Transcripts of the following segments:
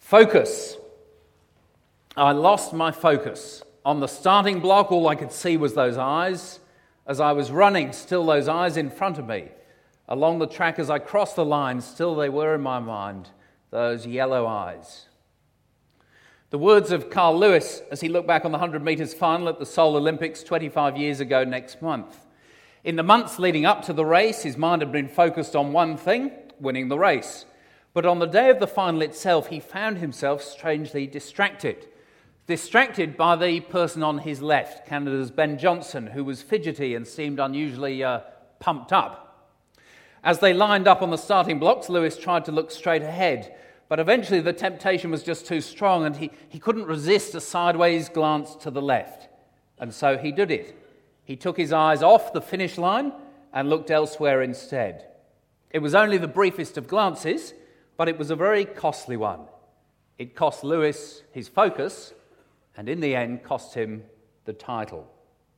Focus. I lost my focus. On the starting block, all I could see was those eyes. As I was running, still those eyes in front of me. Along the track as I crossed the line, still they were in my mind, those yellow eyes. The words of Carl Lewis as he looked back on the 100 metres final at the Seoul Olympics 25 years ago next month. In the months leading up to the race, his mind had been focused on one thing, winning the race. But on the day of the final itself, he found himself strangely distracted. Distracted by the person on his left, Canada's Ben Johnson, who was fidgety and seemed unusually pumped up. As they lined up on the starting blocks, Lewis tried to look straight ahead, but eventually the temptation was just too strong and he couldn't resist a sideways glance to the left. And so he did it. He took his eyes off the finish line and looked elsewhere instead. It was only the briefest of glances, but it was a very costly one. It cost Lewis his focus, and in the end cost him the title.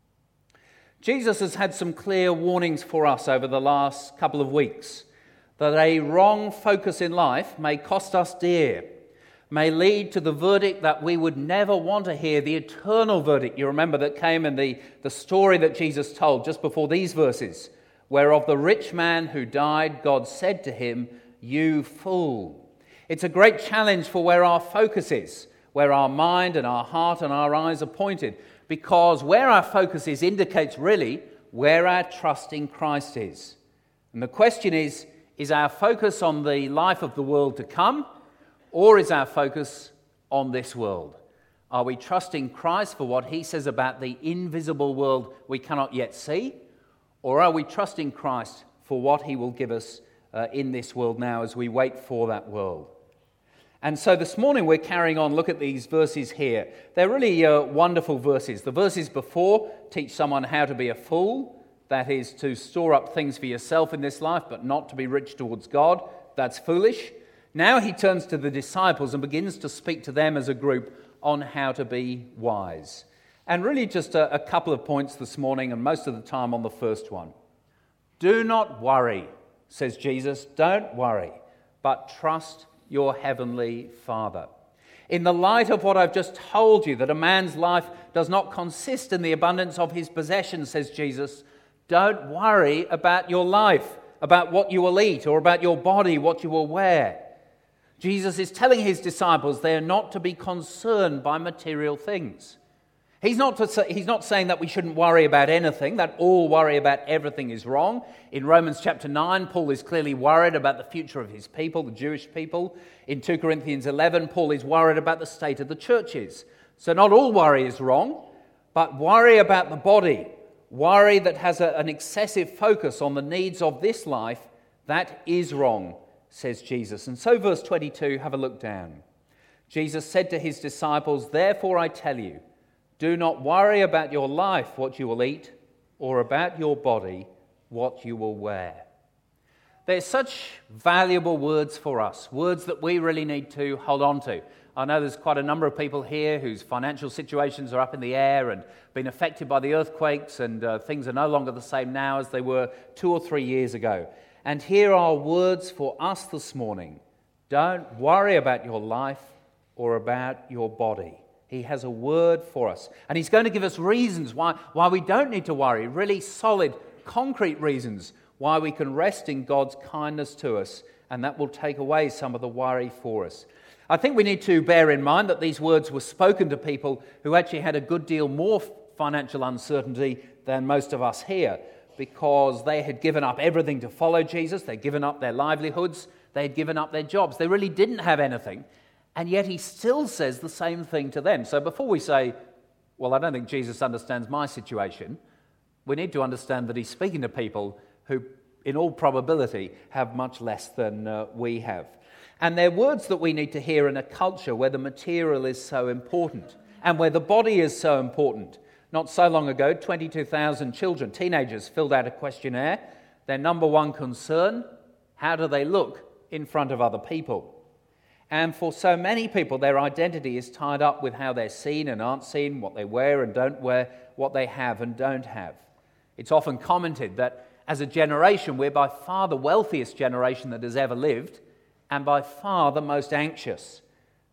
Jesus has had some clear warnings for us over the last couple of weeks that a wrong focus in life may cost us dear, may lead to the verdict that we would never want to hear, the eternal verdict, you remember, that came in the story that Jesus told just before these verses, where of the rich man who died, God said to him, "You fool." It's a great challenge for where our focus is, where our mind and our heart and our eyes are pointed, because where our focus is indicates really where our trust in Christ is. And the question is our focus on the life of the world to come, or is our focus on this world? Are we trusting Christ for what he says about the invisible world we cannot yet see, or are we trusting Christ for what he will give us in this world now as we wait for that world? And so this morning we're carrying on. Look at these verses here. They're really wonderful verses. The verses before teach someone how to be a fool. That is, to store up things for yourself in this life, but not to be rich towards God. That's foolish. Now he turns to the disciples and begins to speak to them as a group on how to be wise. And really just a couple of points this morning, and most of the time on the first one. Do not worry, says Jesus. Don't worry, but trust your heavenly Father. In the light of what I've just told you, that a man's life does not consist in the abundance of his possessions, says Jesus, don't worry about your life, about what you will eat, or about your body, what you will wear. Jesus is telling his disciples they are not to be concerned by material things. He's not saying that we shouldn't worry about anything, that all worry about everything is wrong. In Romans chapter 9, Paul is clearly worried about the future of his people, the Jewish people. In 2 Corinthians 11, Paul is worried about the state of the churches. So not all worry is wrong, but worry about the body, worry that has an excessive focus on the needs of this life, that is wrong, says Jesus. And so verse 22, have a look down. Jesus said to his disciples, "Therefore I tell you, do not worry about your life, what you will eat, or about your body, what you will wear." They're such valuable words for us, words that we really need to hold on to. I know there's quite a number of people here whose financial situations are up in the air and been affected by the earthquakes, and things are no longer the same now as they were 2 or 3 years ago. And here are words for us this morning. Don't worry about your life or about your body. He has a word for us. And he's going to give us reasons why we don't need to worry, really solid, concrete reasons why we can rest in God's kindness to us, and that will take away some of the worry for us. I think we need to bear in mind that these words were spoken to people who actually had a good deal more financial uncertainty than most of us here, because they had given up everything to follow Jesus. They'd given up their livelihoods. They had given up their jobs. They really didn't have anything. And yet he still says the same thing to them. So before we say, well, I don't think Jesus understands my situation, we need to understand that he's speaking to people who, in all probability, have much less than we have. And they're words that we need to hear in a culture where the material is so important and where the body is so important. Not so long ago, 22,000 children, teenagers, filled out a questionnaire. Their number one concern, how do they look in front of other people? And for so many people, their identity is tied up with how they're seen and aren't seen, what they wear and don't wear, what they have and don't have. It's often commented that as a generation, we're by far the wealthiest generation that has ever lived, and by far the most anxious.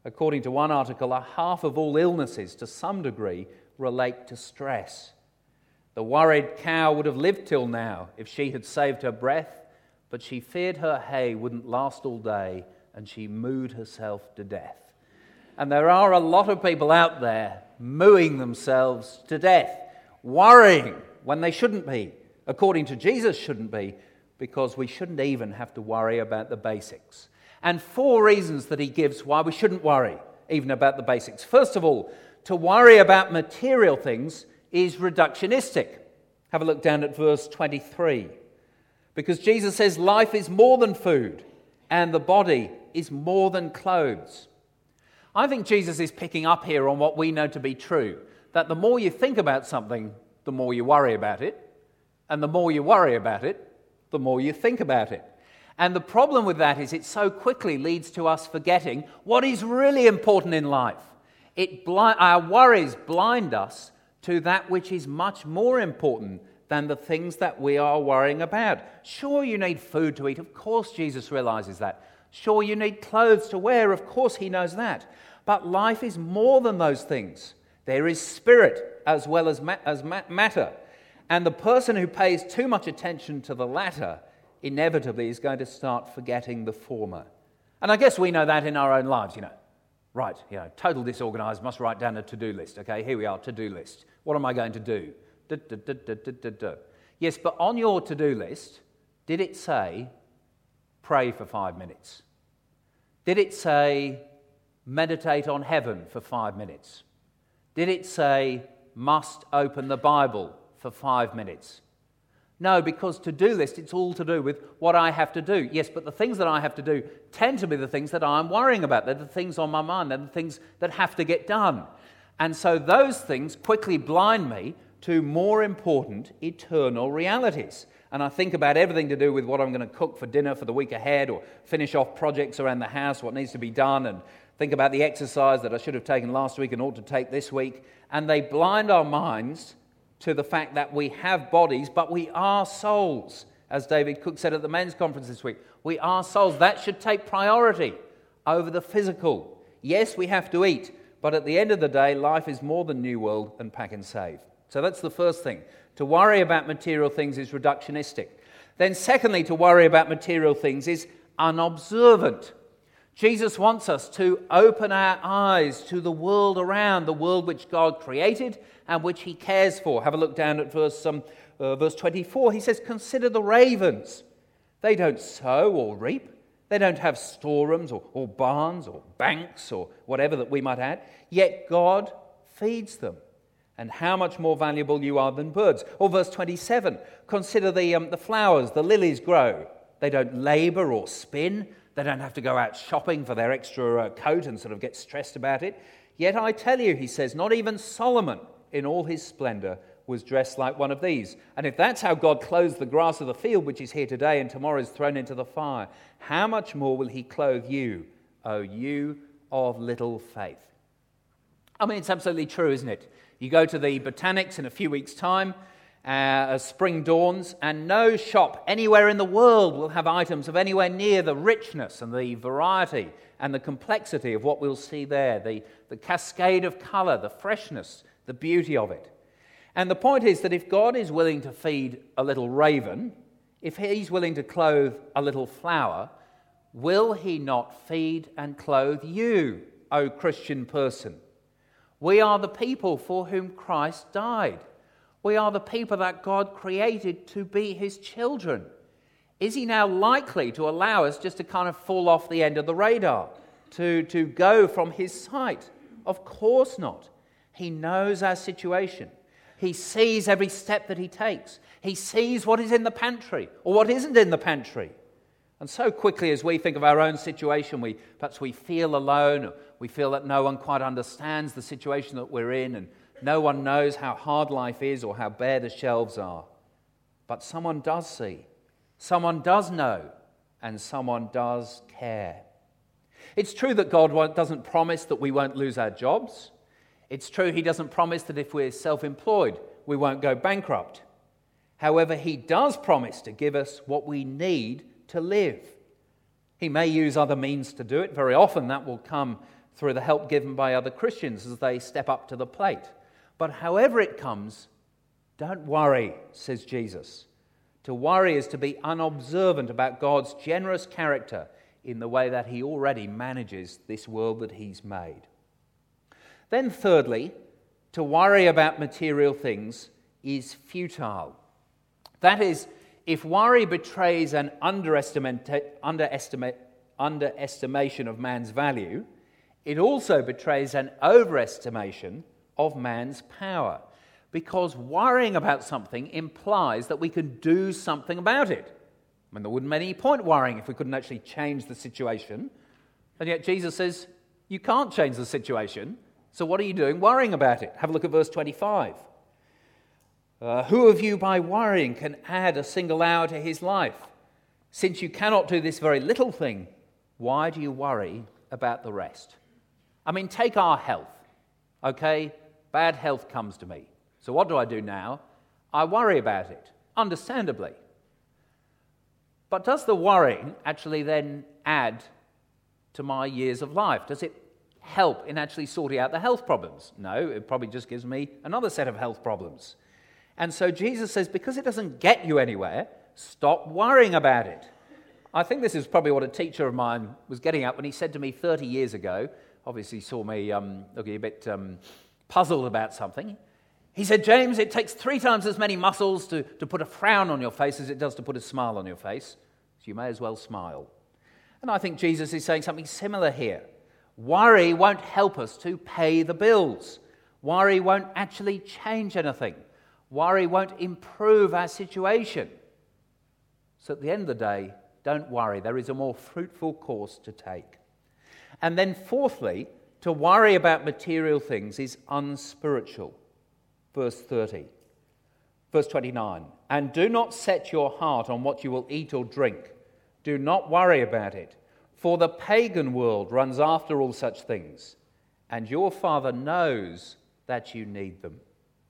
According to one article, half of all illnesses to some degree relate to stress. The worried cow would have lived till now if she had saved her breath, but she feared her hay wouldn't last all day, and she mooed herself to death. And there are a lot of people out there mooing themselves to death, worrying when they shouldn't be, according to Jesus shouldn't be, because we shouldn't even have to worry about the basics. And 4 reasons that he gives why we shouldn't worry even about the basics. First of all, to worry about material things is reductionistic. Have a look down at verse 23. Because Jesus says life is more than food and the body is more than clothes. I think Jesus is picking up here on what we know to be true, that the more you think about something, the more you worry about it, and the more you worry about it, the more you think about it. And the problem with that is it so quickly leads to us forgetting what is really important in life. Our worries blind us to that which is much more important than the things that we are worrying about. Sure, you need food to eat. Of course, Jesus realizes that. Sure, you need clothes to wear. Of course, he knows that. But life is more than those things. There is spirit as well as matter. And the person who pays too much attention to the latter inevitably is going to start forgetting the former. And I guess we know that in our own lives, Right, total disorganized, must write down a to-do list. Okay, here we are, to-do list. What am I going to do? Yes, but on your to-do list, did it say pray for 5 minutes? Did it say meditate on heaven for 5 minutes? Did it say must open the Bible for 5 minutes? No, because to-do list, it's all to do with what I have to do. Yes, but the things that I have to do tend to be the things that I'm worrying about. They're the things on my mind. They're the things that have to get done. And so those things quickly blind me to more important eternal realities. And I think about everything to do with what I'm going to cook for dinner for the week ahead, or finish off projects around the house, what needs to be done, and think about the exercise that I should have taken last week and ought to take this week. And they blind our minds to the fact that we have bodies, but we are souls. As David Cook said at the men's conference this week, we are souls. That should take priority over the physical. Yes, we have to eat, but at the end of the day, life is more than New World and Pack and Save. So that's the first thing. To worry about material things is reductionistic. Then secondly, to worry about material things is unobservant. Jesus wants us to open our eyes to the world around, the world which God created and which he cares for. Have a look down at verse 24. He says, consider the ravens. They don't sow or reap. They don't have storerooms or barns or banks or whatever that we might add. Yet God feeds them. And how much more valuable you are than birds. Or verse 27, consider the flowers the lilies grow. They don't labor or spin. They don't have to go out shopping for their extra coat and sort of get stressed about it. Yet I tell you, he says, not even Solomon in all his splendor was dressed like one of these. And if that's how God clothes the grass of the field, which is here today and tomorrow is thrown into the fire, how much more will he clothe you, O you of little faith? I mean, it's absolutely true, isn't it? You go to the Botanics in a few weeks' time, as spring dawns, and no shop anywhere in the world will have items of anywhere near the richness and the variety and the complexity of what we'll see there, the cascade of colour, the freshness, the beauty of it. And the point is that if God is willing to feed a little raven, if he's willing to clothe a little flower, will he not feed and clothe you, O Christian person? We are the people for whom Christ died. We are the people that God created to be his children. Is he now likely to allow us just to kind of fall off the end of the radar, to go from his sight? Of course not. He knows our situation. He sees every step that he takes. He sees what is in the pantry or what isn't in the pantry. And so quickly as we think of our own situation, perhaps we feel alone, or we feel that no one quite understands the situation that we're in, and no one knows how hard life is or how bare the shelves are. But someone does see, someone does know, and someone does care. It's true that God doesn't promise that we won't lose our jobs. It's true he doesn't promise that if we're self-employed, we won't go bankrupt. However, he does promise to give us what we need to live. He may use other means to do it. Very often that will come through the help given by other Christians as they step up to the plate. But however it comes, don't worry, says Jesus. To worry is to be unobservant about God's generous character in the way that he already manages this world that he's made. Then thirdly, to worry about material things is futile. That is, if worry betrays an underestimation of man's value, it also betrays an overestimation of man's power. Because worrying about something implies that we can do something about it. I mean, there wouldn't be any point worrying if we couldn't actually change the situation. And yet Jesus says, you can't change the situation, so what are you doing worrying about it? Have a look at verse 25. Who of you by worrying can add a single hour to his life? Since you cannot do this very little thing, why do you worry about the rest? I mean, take our health, okay? Bad health comes to me. So what do I do now? I worry about it, understandably. But does the worrying actually then add to my years of life? Does it help in actually sorting out the health problems? No, it probably just gives me another set of health problems. And so Jesus says, because it doesn't get you anywhere, stop worrying about it. I think this is probably what a teacher of mine was getting at when he said to me 30 years ago, obviously saw me looking a bit puzzled about something. He said, James, it takes 3 times as many muscles to put a frown on your face as it does to put a smile on your face. So you may as well smile. And I think Jesus is saying something similar here. Worry won't help us to pay the bills. Worry won't actually change anything. Worry won't improve our situation. So at the end of the day, don't worry. There is a more fruitful course to take. And then fourthly, to worry about material things is unspiritual. Verse 30. Verse 29. And do not set your heart on what you will eat or drink. Do not worry about it. For the pagan world runs after all such things, and your Father knows that you need them.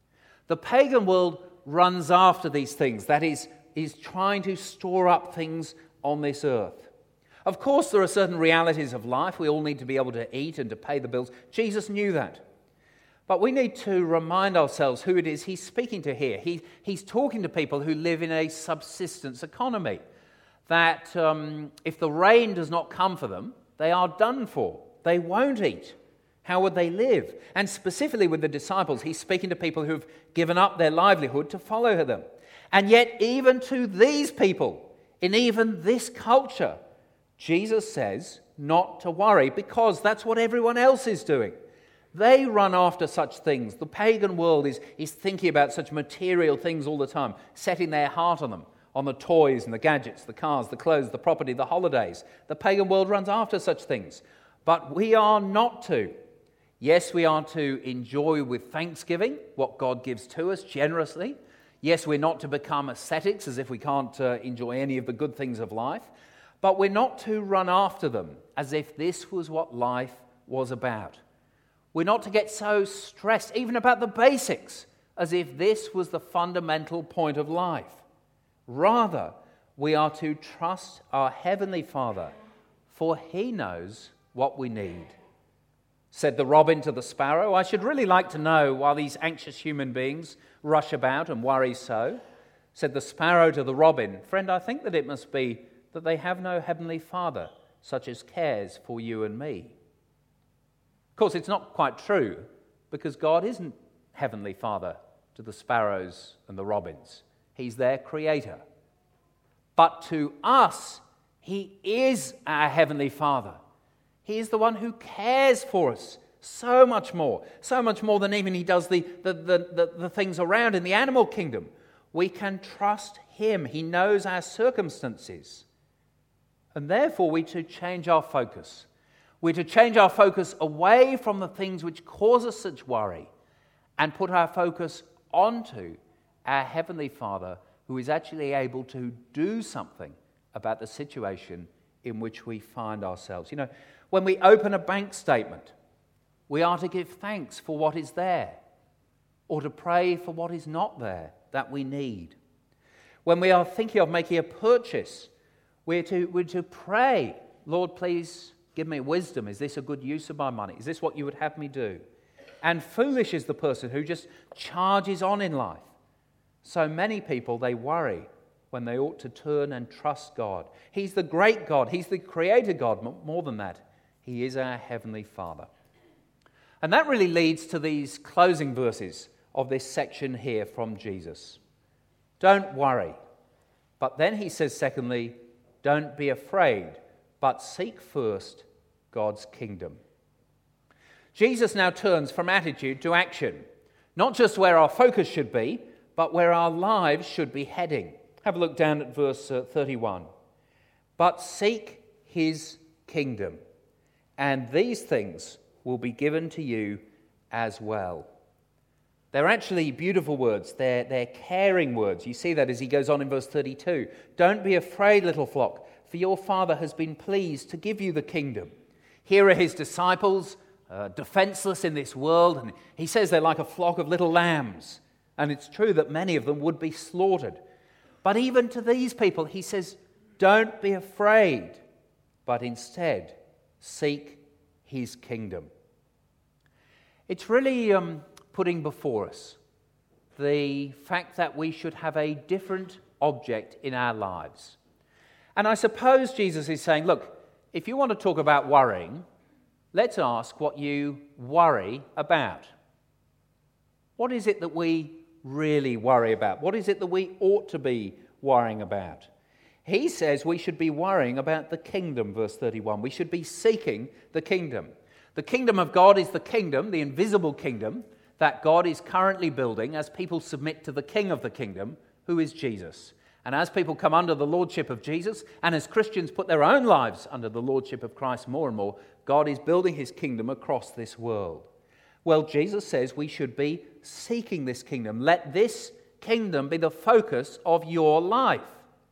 The pagan world runs after these things, that is trying to store up things on this earth. Of course, there are certain realities of life. We all need to be able to eat and to pay the bills. Jesus knew that. But we need to remind ourselves who it is he's speaking to here. He's talking to people who live in a subsistence economy, that if the rain does not come for them, they are done for. They won't eat. How would they live? And specifically with the disciples, he's speaking to people who've given up their livelihood to follow them. And yet, even to these people, in even this culture, Jesus says not to worry, because that's what everyone else is doing. They run after such things. The pagan world is thinking about such material things all the time, setting their heart on them, on the toys and the gadgets, the cars, the clothes, the property, the holidays. The pagan world runs after such things. But we are not to. Yes, we are to enjoy with thanksgiving what God gives to us generously. Yes, we're not to become ascetics as if we can't enjoy any of the good things of life. But we're not to run after them as if this was what life was about. We're not to get so stressed, even about the basics, as if this was the fundamental point of life. Rather, we are to trust our Heavenly Father, for He knows what we need. Said the robin to the sparrow, I should really like to know why these anxious human beings rush about and worry so. Said the sparrow to the robin, friend, I think that it must be that they have no Heavenly Father, such as cares for you and me. Of course, it's not quite true, because God isn't Heavenly Father to the sparrows and the robins. He's their Creator. But to us, He is our Heavenly Father. He is the one who cares for us so much more than even He does the things around in the animal kingdom. We can trust Him. He knows our circumstances. And therefore, we're to change our focus. We're to change our focus away from the things which cause us such worry and put our focus onto our Heavenly Father, who is actually able to do something about the situation in which we find ourselves. You know, when we open a bank statement, we are to give thanks for what is there, or to pray for what is not there that we need. When we are thinking of making a purchase, we're to pray, Lord, please Give me wisdom. Is this a good use of my money? Is this what you would have me do? And foolish is the person who just charges on in life. So many people, they worry when they ought to turn and trust God. He's the great God. He's the creator God. More than that, He is our Heavenly Father. And that really leads to these closing verses of this section here from Jesus. Don't worry. But then He says, secondly, don't be afraid, but seek first God's kingdom. Jesus now turns from attitude to action, not just where our focus should be, but where our lives should be heading. Have a look down at verse 31. But seek His kingdom, and these things will be given to you as well. They're actually beautiful words. They're caring words. You see that as He goes on in verse 32. Don't be afraid, little flock, for your Father has been pleased to give you the kingdom. Here are His disciples, defenseless in this world, and He says they're like a flock of little lambs. And it's true that many of them would be slaughtered. But even to these people, He says, don't be afraid, but instead seek His kingdom. It's really putting before us the fact that we should have a different object in our lives. And I suppose Jesus is saying, look, if you want to talk about worrying, let's ask what you worry about. What is it that we really worry about? What is it that we ought to be worrying about? He says we should be worrying about the kingdom, verse 31. We should be seeking the kingdom. The kingdom of God is the kingdom, the invisible kingdom, that God is currently building as people submit to the King of the kingdom, who is Jesus. And as people come under the lordship of Jesus, and as Christians put their own lives under the lordship of Christ more and more, God is building His kingdom across this world. Well, Jesus says we should be seeking this kingdom. Let this kingdom be the focus of your life.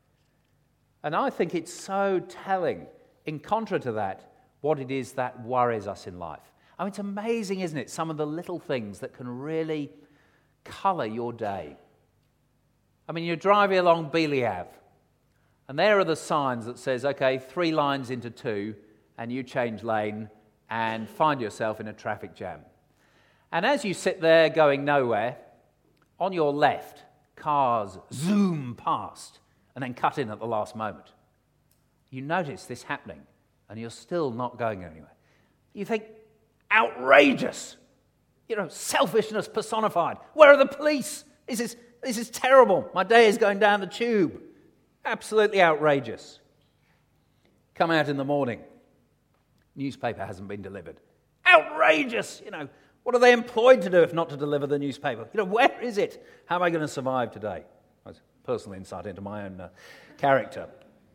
And I think it's so telling, in contra to that, what it is that worries us in life. I mean, it's amazing, isn't it, some of the little things that can really colour your day. I mean, you're driving along Beeley Ave, and there are the signs that says, okay, 3 lines into 2, and you change lane and find yourself in a traffic jam. And as you sit there going nowhere, on your left, cars zoom past and then cut in at the last moment. You notice this happening, and you're still not going anywhere. You think, outrageous! Selfishness personified. Where are the police? This is terrible. My day is going down the tube. Absolutely outrageous. Come out in the morning. Newspaper hasn't been delivered. Outrageous! What are they employed to do if not to deliver the newspaper? Where is it? How am I going to survive today? That's personal insight into my own character.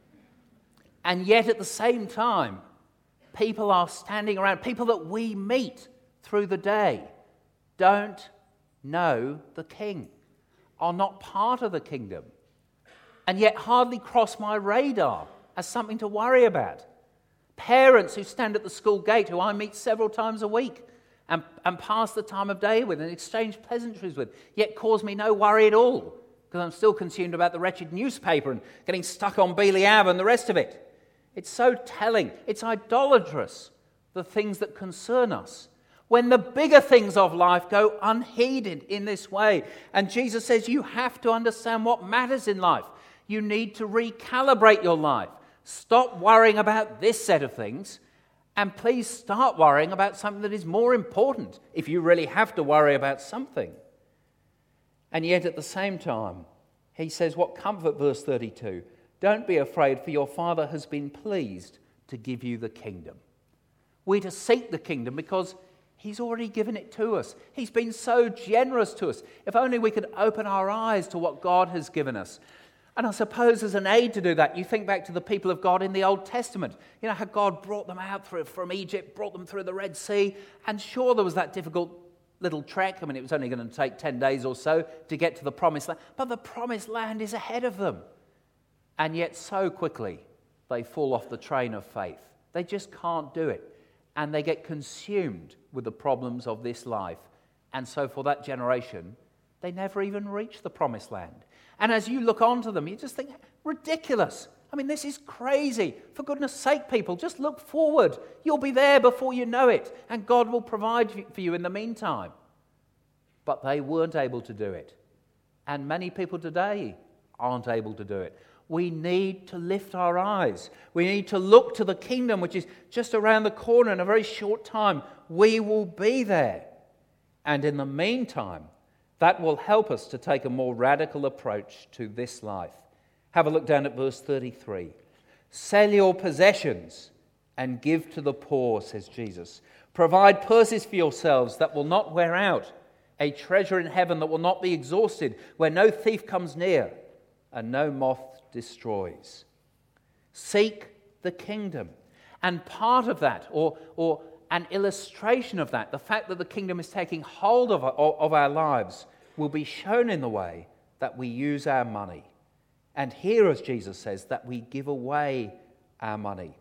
And yet at the same time, people are standing around, people that we meet through the day, don't know the King, are not part of the kingdom, and yet hardly cross my radar as something to worry about. Parents who stand at the school gate, who I meet several times a week, and pass the time of day with and exchange pleasantries with, yet cause me no worry at all, because I'm still consumed about the wretched newspaper and getting stuck on Beeley Ave and the rest of it. It's so telling. It's idolatrous, the things that concern us, when the bigger things of life go unheeded in this way. And Jesus says you have to understand what matters in life. You need to recalibrate your life. Stop worrying about this set of things, and please start worrying about something that is more important, if you really have to worry about something. And yet at the same time, He says, what comfort, verse 32, don't be afraid, for your Father has been pleased to give you the kingdom. We're to seek the kingdom because He's already given it to us. He's been so generous to us. If only we could open our eyes to what God has given us. And I suppose as an aid to do that, you think back to the people of God in the Old Testament. How God brought them out from Egypt, brought them through the Red Sea. And sure, there was that difficult little trek. I mean, it was only going to take 10 days or so to get to the Promised Land. But the Promised Land is ahead of them. And yet so quickly, they fall off the train of faith. They just can't do it. And they get consumed with the problems of this life. And so for that generation, they never even reach the Promised Land. And as you look onto them, you just think, ridiculous. I mean, this is crazy. For goodness sake, people, just look forward. You'll be there before you know it, and God will provide for you in the meantime. But they weren't able to do it. And many people today aren't able to do it. We need to lift our eyes. We need to look to the kingdom, which is just around the corner in a very short time. We will be there. And in the meantime, that will help us to take a more radical approach to this life. Have a look down at verse 33. Sell your possessions and give to the poor, says Jesus. Provide purses for yourselves that will not wear out, a treasure in heaven that will not be exhausted, where no thief comes near and no moth destroys. Seek the kingdom. And part of that, or an illustration of that, the fact that the kingdom is taking hold of our lives, will be shown in the way that we use our money. And here, as Jesus says, that we give away our money.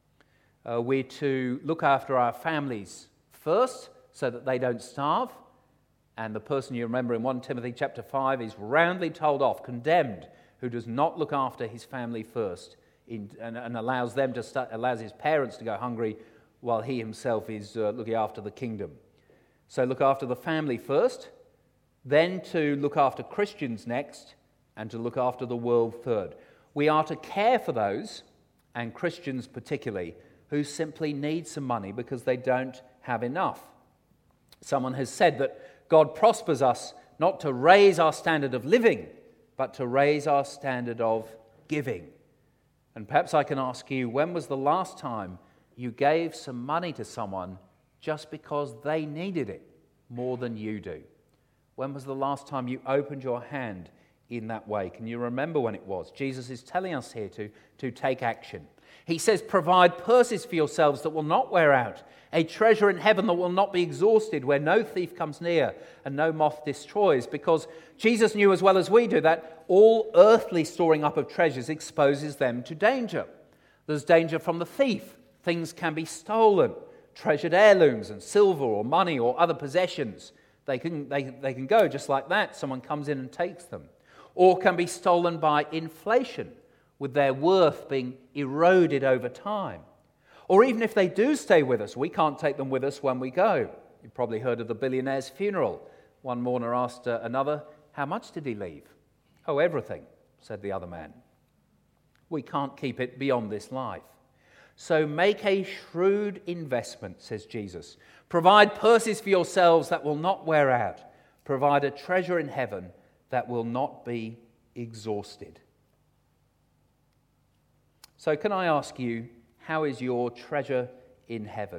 We're to look after our families first so that they don't starve. And the person you remember in 1 Timothy chapter 5 is roundly told off, condemned, who does not look after his family first and allows his parents to go hungry while he himself is looking after the kingdom. So look after the family first, then to look after Christians next, and to look after the world third. We are to care for those, and Christians particularly, who simply need some money because they don't have enough. Someone has said that God prospers us not to raise our standard of living, but to raise our standard of giving. And perhaps I can ask you, when was the last time you gave some money to someone just because they needed it more than you do? When was the last time you opened your hand in that way? Can you remember when it was? Jesus is telling us here to take action. He says, provide purses for yourselves that will not wear out, a treasure in heaven that will not be exhausted, where no thief comes near and no moth destroys. Because Jesus knew as well as we do that all earthly storing up of treasures exposes them to danger. There's danger from the thief. Things can be stolen. Treasured heirlooms and silver or money or other possessions, they can go just like that. Someone comes in and takes them. Or can be stolen by inflation, with their worth being eroded over time. Or even if they do stay with us, we can't take them with us when we go. You've probably heard of the billionaire's funeral. One mourner asked another, how much did he leave? Oh, everything, said the other man. We can't keep it beyond this life. So make a shrewd investment, says Jesus. Provide purses for yourselves that will not wear out. Provide a treasure in heaven that will not be exhausted. So can I ask you, how is your treasure in heaven?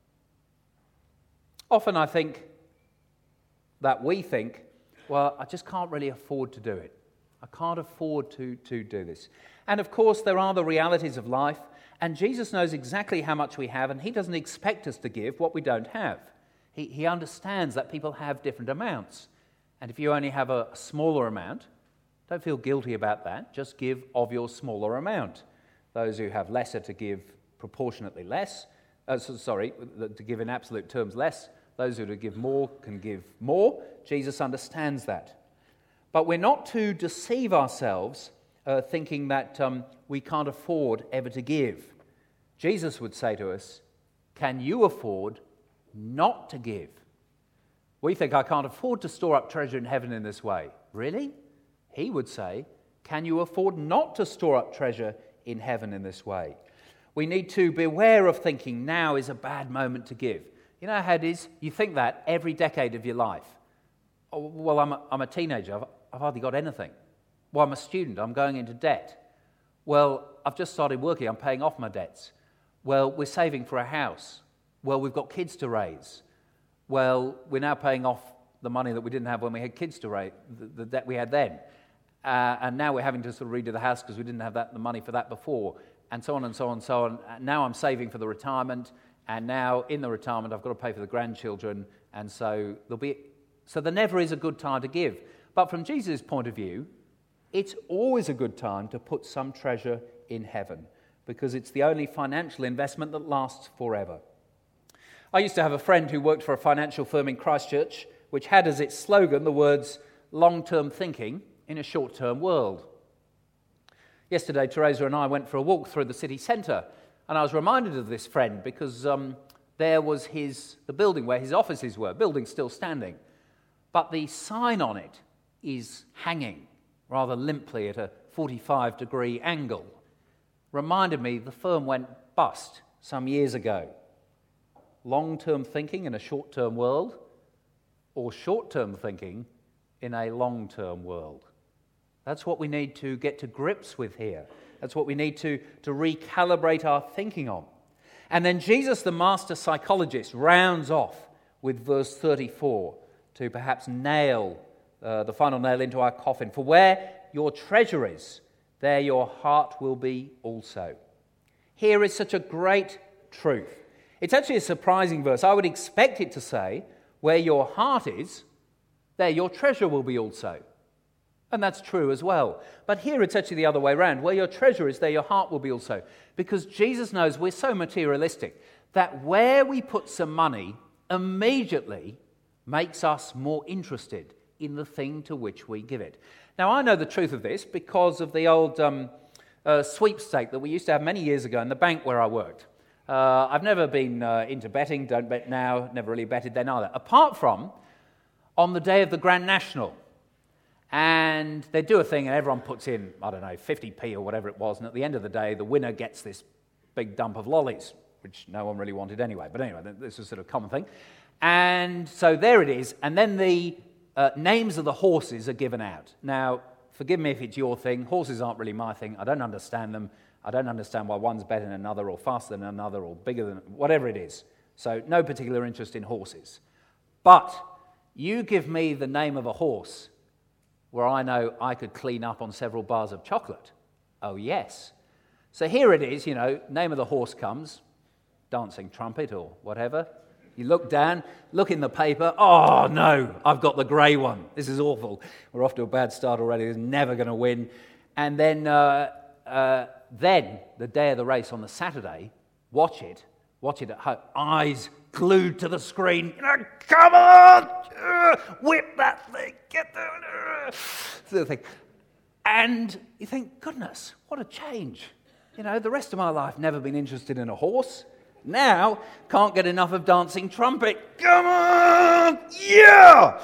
Often I think that we think, well, I just can't really afford to do it. I can't afford to do this. And of course, there are the realities of life, and Jesus knows exactly how much we have, and he doesn't expect us to give what we don't have. He understands that people have different amounts. And if you only have a smaller amount, don't feel guilty about that. Just give of your smaller amount. Those who have lesser to give proportionately less. To give in absolute terms less. Those who give more can give more. Jesus understands that. But we're not to deceive ourselves thinking that we can't afford ever to give. Jesus would say to us, can you afford not to give? We think, I can't afford to store up treasure in heaven in this way. Really? He would say, can you afford not to store up treasure in heaven in this way? We need to beware of thinking now is a bad moment to give. You know how it is? You think that every decade of your life. Oh, well, I'm a teenager. I've hardly got anything. Well, I'm a student. I'm going into debt. Well, I've just started working. I'm paying off my debts. Well, we're saving for a house. Well, we've got kids to raise. Well, we're now paying off the money that we didn't have when we had kids to raise, the debt we had then. And now we're having to sort of redo the house because we didn't have the money for that before, and so on and so on and so on. Now I'm saving for the retirement, and now in the retirement I've got to pay for the grandchildren, and so there never is a good time to give. But from Jesus' point of view, it's always a good time to put some treasure in heaven, because it's the only financial investment that lasts forever. I used to have a friend who worked for a financial firm in Christchurch, which had as its slogan the words, long-term thinking in a short-term world. Yesterday, Teresa and I went for a walk through the city centre, and I was reminded of this friend because there was the building where his offices were, building still standing, but the sign on it is hanging rather limply at a 45-degree angle. Reminded me the firm went bust some years ago. Long-term thinking in a short-term world, or short-term thinking in a long-term world. That's what we need to get to grips with here. That's what we need to recalibrate our thinking on. And then Jesus, the master psychologist, rounds off with verse 34 to perhaps nail the final nail into our coffin. For where your treasure is, there your heart will be also. Here is such a great truth. It's actually a surprising verse. I would expect it to say, where your heart is, there your treasure will be also. And that's true as well. But here it's actually the other way around. Where your treasure is, there your heart will be also. Because Jesus knows we're so materialistic that where we put some money immediately makes us more interested in the thing to which we give it. Now, I know the truth of this because of the old sweepstake that we used to have many years ago in the bank where I worked. I've never been into betting, don't bet now, never really betted then either. Apart from on the day of the Grand National. And they do a thing and everyone puts in, 50p or whatever it was, and at the end of the day, the winner gets this big dump of lollies, which no one really wanted anyway. But anyway, this is sort of a common thing. And so there it is, and then the names of the horses are given out. Now, forgive me if it's your thing. Horses aren't really my thing. I don't understand them. I don't understand why one's better than another or faster than another or bigger than whatever it is. So no particular interest in horses. But you give me the name of a horse where I know I could clean up on several bars of chocolate. Oh, yes. So here it is, name of the horse comes, Dancing Trumpet or whatever. You look down, look in the paper. Oh, no, I've got the grey one. This is awful. We're off to a bad start already. He's never going to win. And then the day of the race on the Saturday, watch it at home, eyes glued to the screen. Come on! Whip that thing! Get the thing. And you think, goodness, what a change. The rest of my life, never been interested in a horse. Now, can't get enough of Dancing Trumpet. Come on! Yeah!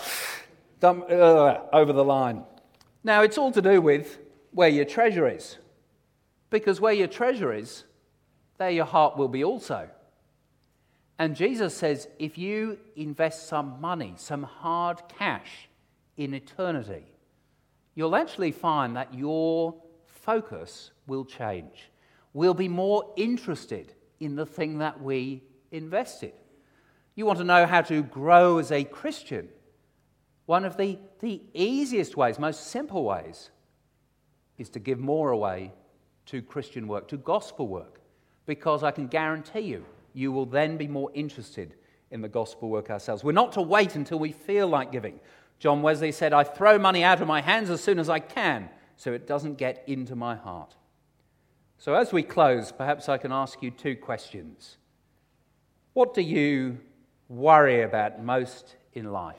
Over the line. Now, it's all to do with where your treasure is. Because where your treasure is, there your heart will be also. And Jesus says, if you invest some money, some hard cash in eternity, you'll actually find that your focus will change. We'll be more interested in the thing that we invested. You want to know how to grow as a Christian? One of the easiest ways, most simple ways, is to give more away to Christian work, to gospel work, because I can guarantee you will then be more interested in the gospel work ourselves. We're not to wait until we feel like giving. John Wesley said, I throw money out of my hands as soon as I can, so it doesn't get into my heart. So as we close, perhaps I can ask you two questions. What do you worry about most in life?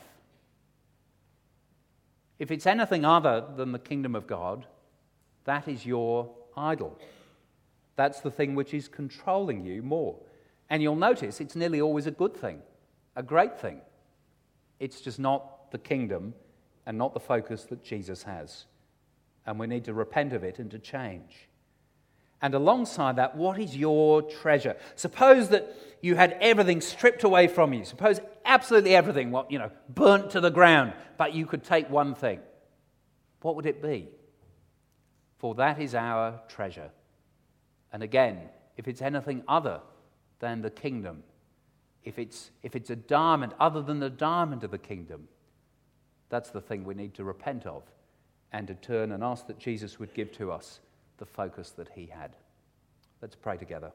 If it's anything other than the kingdom of God, that is your idol. That's the thing which is controlling you more. And you'll notice it's nearly always a good thing, a great thing. It's just not the kingdom and not the focus that Jesus has. And we need to repent of it and to change. And alongside that, what is your treasure? Suppose that you had everything stripped away from you. Suppose absolutely everything, burnt to the ground, but you could take one thing. What would it be? For that is our treasure. And again, if it's anything other than the kingdom, if it's a diamond other than the diamond of the kingdom, that's the thing we need to repent of and to turn and ask that Jesus would give to us the focus that he had. Let's pray together.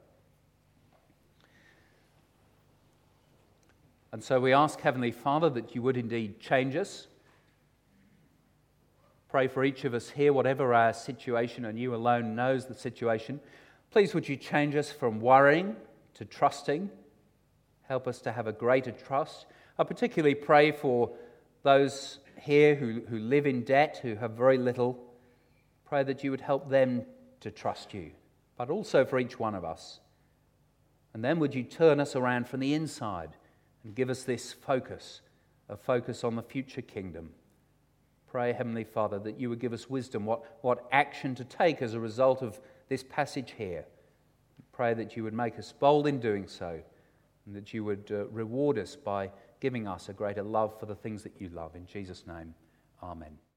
And so we ask, Heavenly Father, that you would indeed change us. Pray for each of us here, whatever our situation, and you alone knows the situation. Please would you change us from worrying to trusting. Help us to have a greater trust. I particularly pray for those here who live in debt, who have very little. Pray that you would help them to trust you, but also for each one of us. And then would you turn us around from the inside and give us this focus, a focus on the future kingdom. Pray, Heavenly Father, that you would give us wisdom, what action to take as a result of this passage here. Pray that you would make us bold in doing so, and that you would reward us by giving us a greater love for the things that you love. In Jesus' name, amen.